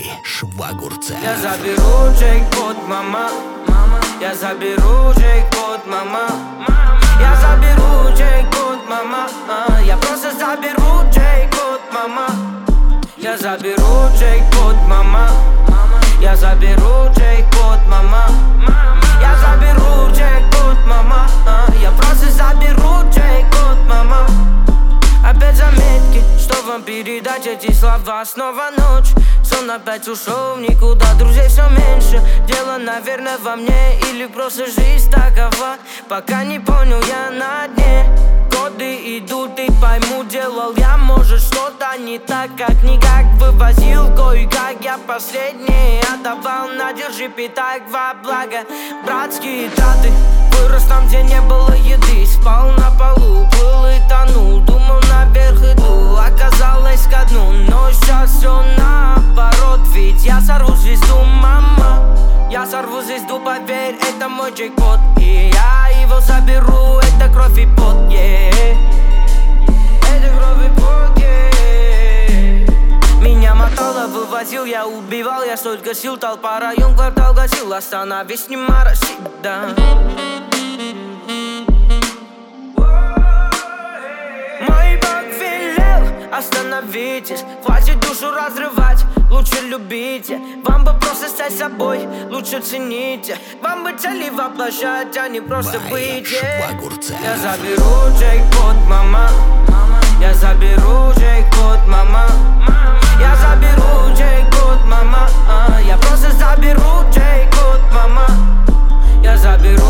Мои швагурцы. Я заберу джекпот, мама. Я заберу джекпот, мама. Я заберу джекпот, мама. Я просто заберу джекпот, мама. Я заберу джекпот, мама. Я заберу джекпот, мама. Я заберу джекпот, мама. Я просто заберу джекпот, мама. Опять заметки, что вам передать эти слова? Снова ночь, сон опять ушел в никуда. Друзей все меньше, дело, наверное, во мне. Или просто жизнь такова. Пока не понял, я на дне. Годы идут и пойму, делал я, может, что-то не так, как никак. Вывозил кое-как, я последний отдавал на держи, питай во благо. Братские траты, вырос там, где не было еды. Спал на полу, плыл и тонул, думал наверх иду, оказалось ко дну. Но сейчас все наоборот, ведь я сорву звезду, мама. Я сорву звезду, поверь, это мой джекпот. И я его заберу, это кровь и пот, yeah. Это кровь и пот, yeah. Меня мотало, вывозил, я убивал, я столько сил. Толпа, район, квартал гасил, остановись, не мороси, да. Мой Бог велел, остановитесь, хватит душу разрывать, лучше любите. Вам бы просто стать собой, лучше цените. Вам бы цели воплощать, а не просто быть. Я заберу джекпот, мама. Я заберу джекпот, мама. Я заберу джекпот, мама. Я просто заберу джекпот, мама. Я заберу